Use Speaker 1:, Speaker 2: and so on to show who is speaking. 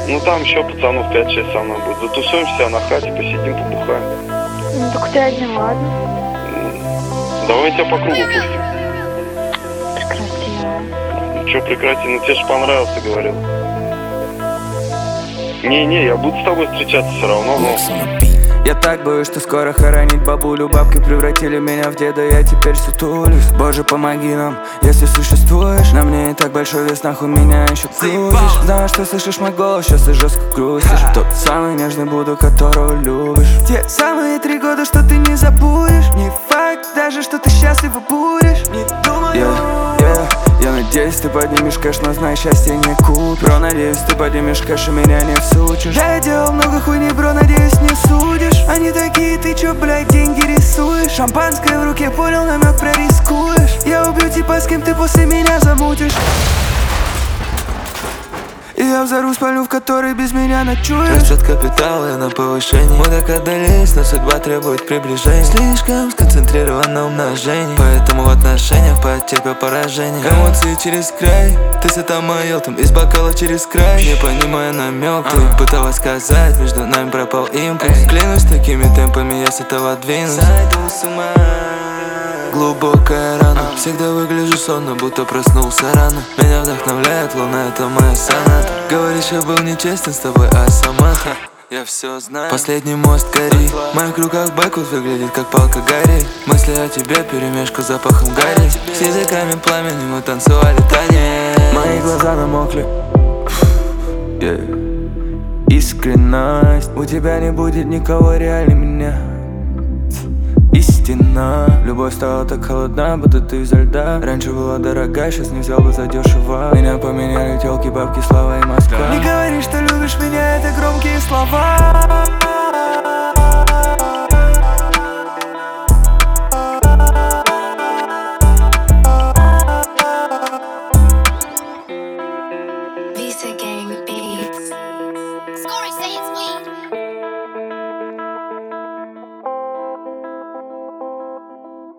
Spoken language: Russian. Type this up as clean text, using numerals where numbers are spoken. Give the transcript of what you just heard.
Speaker 1: Ну там еще пацанов 5-6 со мной будет. Затусуемся на хате, посидим, побухаем.
Speaker 2: Ну так ты один, ладно.
Speaker 1: Давай тебя по кругу пустим.
Speaker 2: Прекрати.
Speaker 1: Ну что прекрати, ну тебе же понравился, ты говорил. Не, я буду с тобой встречаться все равно, но...
Speaker 3: Я так боюсь, что скоро хоронить бабулю. Бабки превратили меня в деда, я теперь сутулюсь. Боже, помоги нам, если существуешь. На мне и так большой вес, нахуй меня еще крутишь. Знаю, что слышишь мой голос, сейчас ты жестко грустишь. Тот самый нежный буду, которого любишь. Те самые 3 года, что ты не забудешь. Не факт даже, что ты счастлива будешь. Не думаю. Я надеюсь, ты поднимешь кэш, но знай, счастье не купишь. Бро, надеюсь, ты поднимешь кэш и меня не всучишь. Я делал много хуйни, бро, надеюсь, не судишь. Они такие, ты чё, блядь, деньги рисуешь? Шампанское в руке, понял, намек, прорискуешь. Я убью типа, с кем ты после меня замутишь. И я взорву спальню, в которой без меня ночуешь.
Speaker 4: Растет капитал, я на повышении. Мы так отдались, но судьба требует приближения. Слишком сконцентрирован на умножении, поэтому в отношениях потерпел поражение. Эмоции через край, ты с этомоел там из бокала через край. Не понимая намек, ты пыталась сказать, между нами пропал импульс. Клянусь, такими темпами я с этого двинусь. Сойду с ума. Глубокая рана, всегда выгляжу сонно, будто проснулся рано. Меня вдохновляет луна, это моя соната. Говоришь, я был нечестен с тобой, а сама я все знаю. Последний мост гори, в моих руках бэквуд выглядит как палка горит. Мысли о тебе перемешку с запахом гари. С языками пламени мы танцевали танец.
Speaker 3: Мои глаза намокли. Искренность. У тебя не будет никого реально меня. Истина. Любовь стала так холодна, будто ты изо льда. Раньше была дорогая, сейчас не взял бы задешево. Меня поменяли тёлки, бабки, слава и Москва. Не говори, что любишь меня, это громкие слова.
Speaker 5: Visa Gang Beats. Scoring say it's we.